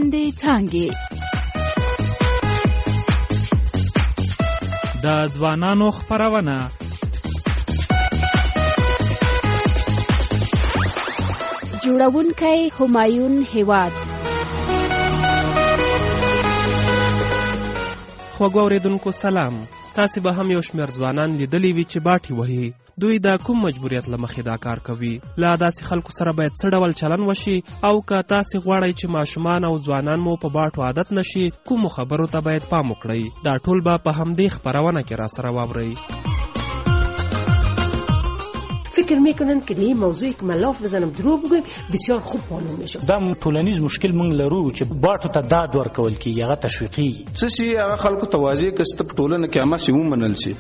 لاندې څانګې. د ځوانانو خپرونه. جوړونکی همایون هیواد. خوږو اوریدونکو سلام. تاسې به هم یو شمېر ځوانان لیدلی وي چې باټې وهي. دوی د کوم مجبوریت له مخې دا کار کوي؟ له داسې خلکو سره باید څه ډول چلن وشي؟ او که تاسې غواړئ چې ماشومان او ځوانان مو په باټو عادت نشي، کومو خبرو ته باید پام وکړئ؟ دا ټول به په همدې خپرونه کې راسره واورئ. فکر میکنن که این موضوعی که من لاف بزنم دروغ بگویم بسیار خوب معلوم میشه. دا ټولنیز مشکل مونږ لرو چې باټو ته داد ورکول کیږي، هغه تشویقي څه چې هغه خلکو توازی کسته په ټولنه کې عامه شي ومنل شي.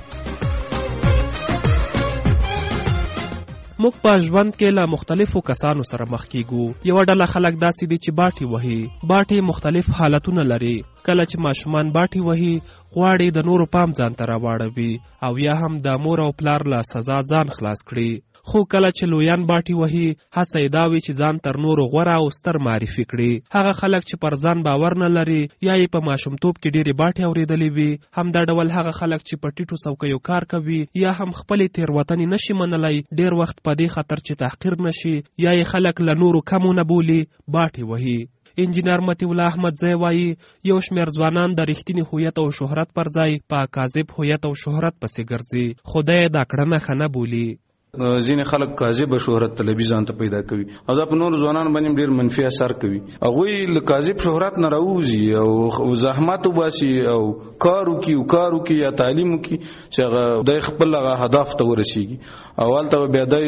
موږ په ژوند کې له مختلفو کسانو سره مخ کیږو. یوه ډله خلک داسې دي چې باټې وهي. باټې مختلف حالتونه لري. کله چې ماشومان باټې وهي غواړي د نورو پام ځان ته راواړوي او یا هم د مور او پلار له سزا ځان خلاص کړي. خو کله چې لویان باټې وهي هڅه یې دا وي چې ځان تر نورو غوره او ستر معرفي کړي. هغه خلک چې پر ځان باور نه لري یا یې په ماشومتوب کې ډېرې باټې اورېدلې وي، همدا ډول هغه خلک چې په ټیټو څوکیو کار کوي یا هم خپلې تېروتنې نشي منلی، ډېر وخت په دې خطر چې تحقیر نشي یا یې خلک له نورو کم ونه بولي باټې وهي. انجینر مطیع الله احمدزی وایي یو شمېر ځوانان د رښتیني هویت او شهرت پر ځای په کاذب هویت او شهرت پسې ګرځي. خدای دا کړنه ښه نه بولي. ځینې خلک کاذب شهرت طلبي ځان ته پیدا کوي او دا په نور ځوانانو باندې ډېر منفي اثر کوي. هغوی له کاذب شهرت نه راوځي او زحمت وباسي او کار وکړي یا تعلیم وکړي چې هغه د خپل هغه هدف ته ورسیږي. اول ته بیا د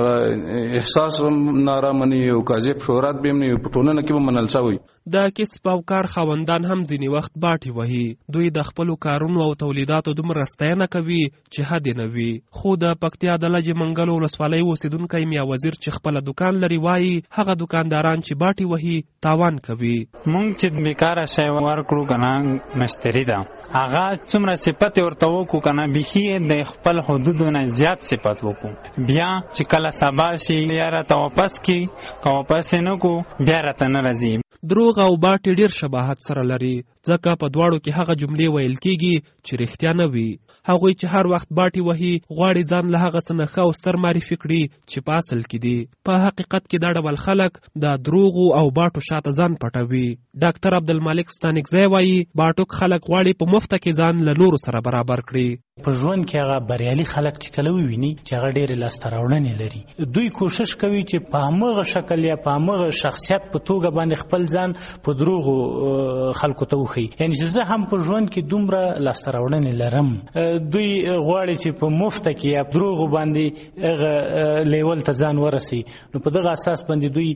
احساس نارامني او کاذب شهرت به هم په ټولنه کې به منل شوی. د کسب او کار خاوندان هم ځینې وخت باټې وهي. دوی د خپلو کارونو او تولیداتو دومره ستاینه کوي چې حد یې نه وي. خو د پکتیا د لجې منګلو ولسوالۍ اوسېدونکی میا وزیر چې خپله دوکان لري وایي هغه دوکانداران چې باټې وهي تاوان کوي. مونږ چې بیکاره شی ورکړو که نه مشتري ده، هغه څومره صفت یې ورته وکړو که نه بیخي د خپل حدودو نه زیات صفت وکړو، بیا چې کله سبا شي یا راته واپس کړي، که واپس یې نه کړو بیا راته نه راځي. دروغ او باټې ډېر شباهت سره لري، ځکه په دواړو کې هغه جملې ویل کېږي چې رښتیا نه وي. هغوی چې هر وخت باټې وهي غواړي ځان له هغه څه نه ښه او ستر معرفي کړي چې په اصل کې دي. په حقیقت کې دا ډول خلک د دروغو او باټو شاته ځان پټوي. ډاکټر عبدالمالک ستانکزی وایي باټوک خلک غواړي په مفته کې ځان له نورو سره برابر کړي. په ژوند کې هغه بریالي خلک چې کله وویني چې هغه ډېرې لاسته راوړنې لري، دوی کوشش کوي چې په همغه شکل یا په همغه شخصیت په توګه باندې خپل ځان په دروغو خلکو ته وښیي. یعنې چې زه هم په ژوند کې دومره لاسته راوړنې لرم. دوی غواړي چې په مفته کې یا دروغو باندې هغه لیول ته ځان ورسي. نو په دغه اساس باندې دوی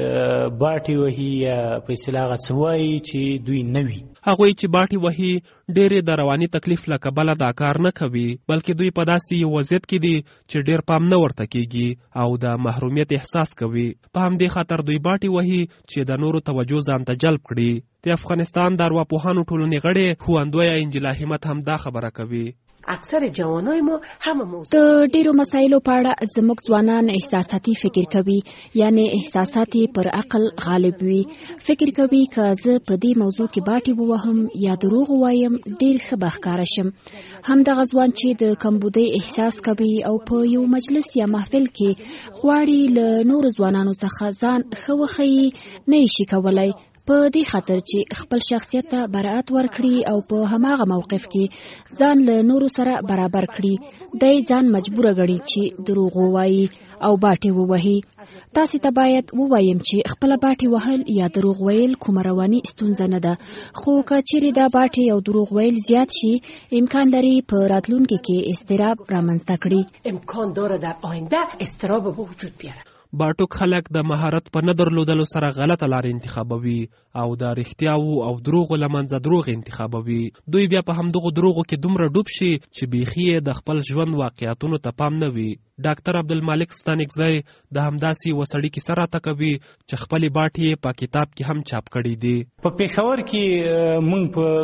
باټې وهي یا په اصطلاح هغه څه وایي چې دوی نه وي. هغوی چې باټې وهي ډېرې د رواني تکلیف له کبله دا کار نه کوي، بلکې دوی په داسې یو وضعیت کې دي چې ډېر پام نه ورته کېږي او د محرومیت احساس کوي. په همدې خاطر دوی باټې وهي چې د نورو توجه ځان ته جلب کړي. د افغانستان د ارواپوهانو ټولنې غړې ښوندویه انجیلا همت هم دا خبره کوي. اکثر جوانای ما هم موضوع د ډیرو مسایلو په اړه زموږ ځوانان احساساتي فکر کوي، یعنی احساساتي پر عقل غالب وي. فکر کوي که زه په دې موضوع کې باټې ووهم یا دروغ ووایم ډیر ښه به ښکاره شم. همدغه ځوان چې د کمبودۍ احساس کوي او په یو مجلس یا محفل کې غواړي له نورو ځوانانو څخه ځان ښه وښیي نه یې شي کولی، په دې خاطر چې خپل شخصیت ته براعت ورکړي او په هماغه موقف کې ځان له نورو سره برابر کړي. دی ځان مجبوره ګڼي چې دروغ ووایي او باټې ووهي. تاسې ته باید ووایم چې خپله باټې وهل یا دروغ ویل کومه رواني ستونزه نه ده، خو که چیرې دا باټې او دروغ ویل زیات شي امکان لري په راتلونکي کې اضطراب رامنځته کړي. امکان داره در آینده اضطراب به وجود بیاره. باټوک خلک د مهارت په نه درلودلو سره غلطه لار انتخابوي او د رښتیاو او دروغو له منځه دروغ انتخابوي. دوی بیا په همدغو دروغو کې دومره ډوب شي چې بیخي د خپل ژوند واقعیتونو ته پام نه وي. ډاکټر عبدالمالک ستانکزی د همداسې یوه سړي کیسه راته کوي چې خپلې باټې یې په کتاب کې هم چاپ کړي دي. په پېښور کې موږ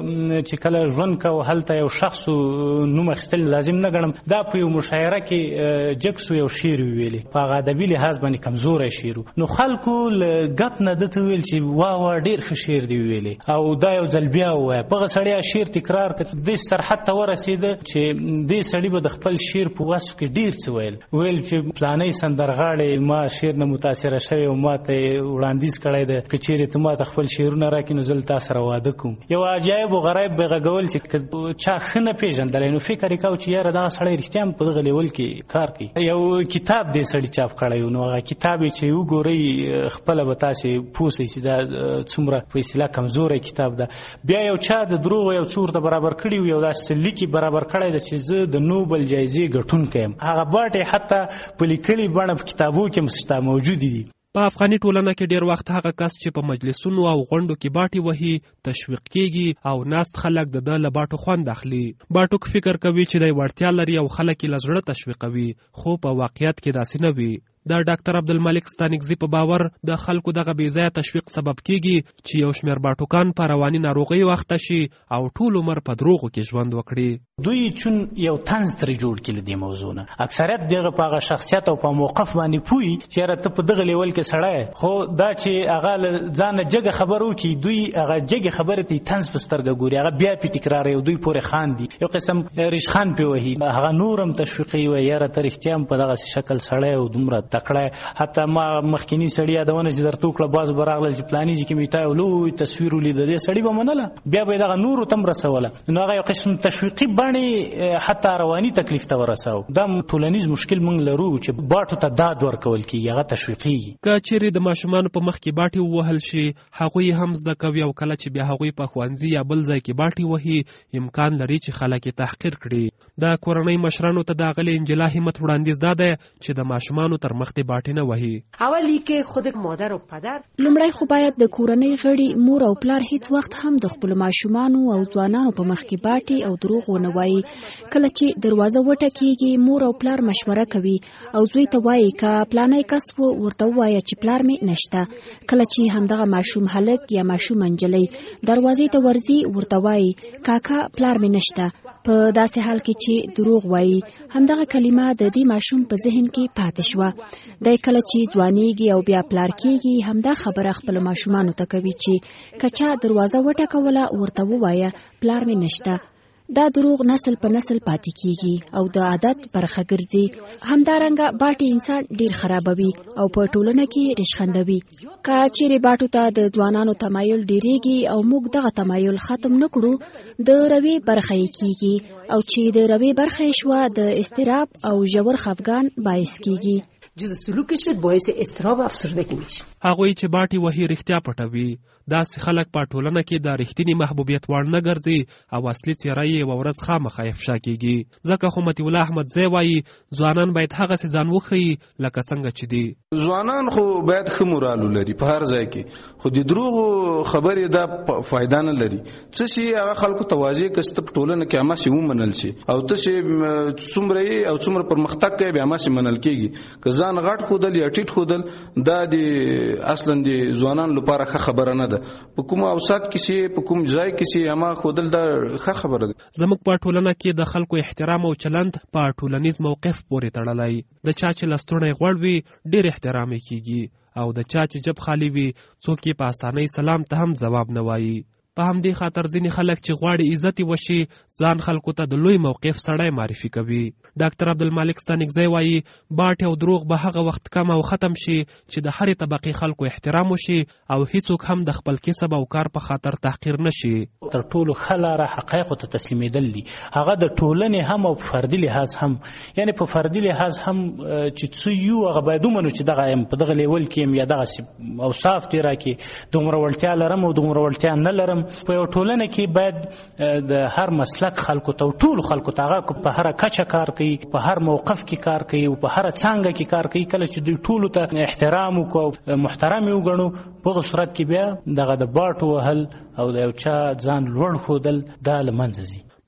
چې کله ژوند کوو هلته یو شخص نوم اخیستل لازم نه ګڼم. دا په یو مشاعره کې جکسو یو شعر ویلې، په هغه ادبي لحاظ باندې کمزوری شعر و. نو خلکو له ګپ نه ده ته ویل چې واه ډېر ښه شعر دی ویلې، او دا یو ځل بیا ووایه. په هغه سړی شعر تکرار کړ، دې سرحد ته ورسېده چې دې سړي به د خپل شعر په وصف کې ډېر څه ویل چې پلانۍ سندرغاړې ما شعر نه متاثره شوی او ما ته وړاندیز کړی دی که چیرې ته ما ته خپل شعرونه راکړي نو زه له تا سره واده کوم. یو عجایب و غریب به غږول چې چا ښه نه پېژندلی نو فکر یې کوو چې یاره دغه سړی رښتیا هم په دغه لیول کې کار کوي. یو کتاب دې سړي چاپ کړی و، نو هغه کتاب یې چې وګورئ خپله به تاسې پوه شئ چې دا څومره په اصطلاح کمزوری کتاب ده. بیا یو چا د دروغو یو څه ورته برابر کړي و، یو داسې لیکي برابر کړی ده چې زه د نوبل جایزې ګټونکی یم. هغه باټې حتی په لیکلي بڼه په کتابو کې هم موجودې دي. په افغاني ټولنه کې ډیر وخت هغه کس چې په مجلسونو او غونډو کې باټې وهي تشویق کیږي او ناست خلک د ده له باټو خوند اخلي. باټوک فکر کوي چې دی وړتیا لري او خلک یې له زړه تشویقوي، خو په واقعیت کې داسې نه وي. د ډاکټر عبدالمالک ستانکزي په باور د خلکو دغه بې ځایه تشویق سبب کیږي چې یو شمېر باټوکان په رواني ناروغۍ اخته شي او ټول عمر په دروغو کې ژوند وکړي. دوی چون یو طنز ترې جوړ کړي له دې موضوع نه. اکثریت دغه په هغه شخصیت او په موقف باندې پوهي چې یاره ته په دغه لیول کې سړی، خو دا چې هغه له ځانه جګه خبر وکړي دوی هغه جګې خبرې ته طنز په سترګه ګوري، هغه بیا پې تکراروي او دوی پورې خاندي، یو قسم ریشخان پې وهي، هغه نور هم تشویقوي وایي یاره ته رښتیا هم په دغسې شکل سړی او دومره تکړه. حتی ما مخکینی سړی یادونه چې درته وکړه باز به راغلل چې پلاني چې کې مې تا یو لوی تصویر ولیده، دې سړي به منله، بیا به یې دغه نورو ته هم رسوله. نو هغه یو قسم تشویقي بڼې حتی رواني تکلیف ته ورساو. دا ټولنیز مشکل موږ لرو چې باټو ته داد ورکول کېږي، هغه تشویقېږي. که چیرې د ماشومانو په مخ کې باټې ووهل شي هغوی هم زده کوي او کله چې بیا هغوی په ښوونځي یا بل ځای کې باټې وهي امکان لري چې خلک یې تحقیر کړي. د کورنۍ مشرانو ته د اغلې انجلا همت وړاندیز دا دی چې د ماشومانو تر مخ دې باټې نه وهي. اولی کې خود مادر او پدر لومړی خو باید د کورنۍ غړي مور او پلار هیڅ وخت هم د خپل ماشومانو او ځوانانو په مخ کې باټې او دروغ ونه وایي. کله چې دروازه وټکېږي مور او پلار مشوره کوي او زوی ته وایي که پلانی کس ورته ووایه چې پلار مې نشته. کله چې همدغه ماشوم هلک یا ماشوم نجلۍ دروازې ته ورځي ورته وایي کاکا پلار مې نشته. په داسې حال کې چې دروغ وایي همدغه کلمه د دې ماشوم په ذهن کې پاتې شوه. دی کله چې ځوانیږي او بیا پلار کېږي همدا خبره خپل ماشومانو ته کوي چې که چا دروازه وټکوله ورته ووایه پلار مې نشته. دا دروغ نسل په نسل پاتې کیږي او د عادت برخه ګرځي. همدارنګه باټې انسان ډیر خرابوي او په ټولنه کې ریشخندوي. که چیرې باټو ته د ځوانانو تمایل ډیریږي او موږ دغه تمایل ختم نکړو د روي برخه یې کیږي او چې د روي برخه یې شوه د اضطراب او ژور خفګان باعث کیږي. جز سلوکش باعث اضطراب و افسردگی میشه. هغوی چې باټې وهي رښتیا پټوي. داسې خلک په ټولنه کې د رښتینی محبوبیت وړ نه ګرځي او اصلي څېره یې یوه ورځ خامخا افشا کیږي. ځکه خو مطیع الله احمدزی وایي ځوانان باید هغسې ځان وښیي لکه څنګه چې دي. ځوانان خو باید ښه مورال ولري په هر ځای کې، خو د دروغو خبرې دا فایده نه لري. څه شي هغه خلکو ته واضح کړه چې په ټولنه کې هماسې ومنل شي او ته چې څومره یې او څومره پرمختګ کوي بیا هماسې منل کېږي. که ځان غټ ښودل یا ټیټ ښودل دا د اصلا د ځوانانو لپاره ښه خبره نه ده. په کوم اوسط کې سي په کوم ځای کې سي اما خودل دا ښه خبره ده. زموږ په ټولنه کې د خلکو احترام او چلند په ټولنیز موقف پورې تړلی. د چا چې لستوڼی غوړ وي ډېر احترام یې کیږي او د چا چې جب خالی وي څوک یې په اسانۍ سلام ته هم ځواب نه وایي. په همدې خاطر ځینې خلک چې غواړي عزت یې وشي ځان خلکو ته د لوی موقف سړی معرفي کوي. ډاکټر عبدالمالک ستانکزی وایي باټې او دروغ به هغه وخت کم او ختم شي چې د هرې طبقې خلکو احترام وشي او هیڅوک هم د خپل کسب او کار په خاطر تحقیر نشي. تر ټولو ښه لاره حقایقو ته تسلیمېدل دي، هغه د ټولنې هم او په فردي لحاظ هم. یعنې په فردي لحاظ هم چې څه یو هغه باید ومنو چې دغه یم په دغه لیول کې یم یا دغسې اوصاف دې راکړي دومره وړتیا لرم او دومره وړتیا نه لرم. په یو ټولنه کې باید د هر مسلک خلکو ته او ټولو خلکو ته هغه په هره کچه کار کوي، په هر موقف کې کار کوي او په هره څانګه کې کار کوي. کله چې دوی ټولو ته احترام وکړو محترم یې وګڼو په هغه صورت کې بیا دغه د باټو وهل او د یو چا ځان لوړ ښودل دا له منځه ځي.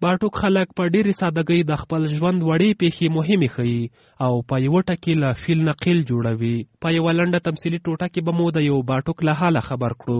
باټوک خلک په ډېرې سادهګۍ د خپل ژوند وړې پیښې مهمې ښیي او په یوه ټکي له فیل نقیل جوړوي. په یوه لنډه تمثیلي ټوټه کې به مو د یو باټوک له حاله خبر کړو.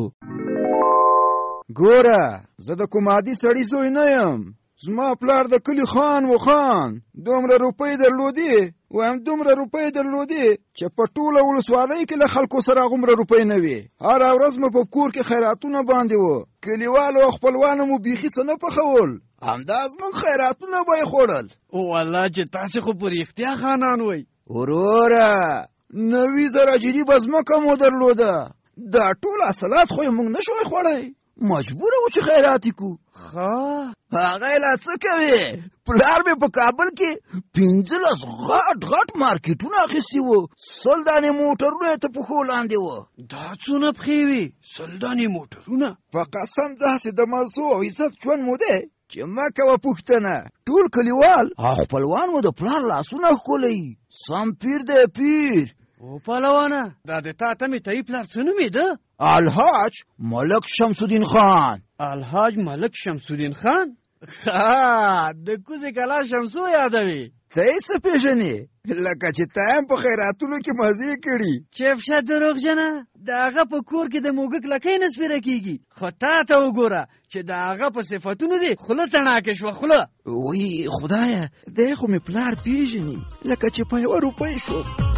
ګوره زه د کوم عادي سړي زوی نه یم. زما پلار د کلي خان و خان دومره روپۍ درلودې دومره روپۍ درلودې چې په ټوله ولسوالۍ کې له خلکو سره هغومره روپۍ نه وې. هره ورځ مو په کور کې خیراتونه باندې وو. کلیوالو او خپلوانو مو بیخي څه نه پخول، همدا زموږ خیراتونه به یې خوړل. والله چې تاسې خو په رښتیا خانان وئ. وروره 90,000 اجري به ځمکه مو درلوده. دا ټول حاصلات خو یې موږ نه شوی خوړی، مجبوره و چې خیرات یې کړو. هغه یې لا څه کوي، پلار مې په کابل کې 15 غټ مارکیټونه اخیستي وو. 100 دانې موټرونه یې ته پښو لاندې وو. دا څونه پښې وې 100 دانې موټرونه؟ په قسم داسې د مزو او عزت ژوند مو دی چې مه کوه پوښتنه. ټول کلیوال او خپلوان مو د پلار لاسونه ښکلوي. سم پیر دی پیر. او پهلوانه دا د تا تمې تایي پلار څه نومېده؟ الحاج ملک شمس الدین خان. الحاج ملک شمس الدین خان؟ د کوزې کلا شمسو یادوي. ته یې څه پېژنې؟ لکه چې تا هم په خیراتونو کې مزې کړي. چفشه دروغجنه، د هغه په کور کې د موږک لکۍ نه سپېره کېږي. خو تا ته وګوره چې د هغه په صفتونو دې خوله تڼاکې شوه. خوله وی خدایه، دی خو مې پلار پېژني لکه چې په 1 روپۍ شو.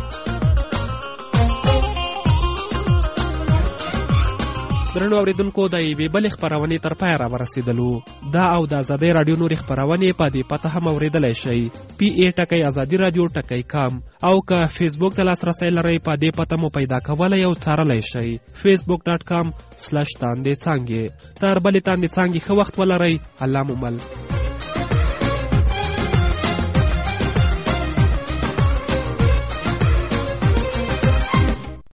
درنو اوریدونکو د یوې بلې خپرونې تر پایه راورسېدلو. دا او د ازادۍ راډیو نورې خپرونې په دې پته هم اورېدلی شئ. PA @azadi-radio.com او که فیسبوک ته لاسرسی لرئ په دې پته مو پیدا کولی او څارلی شئ. facebook.com/تاندې څانګې. تر بلې تاندې څانګې ښه وخت ولرئ. الله مو مل.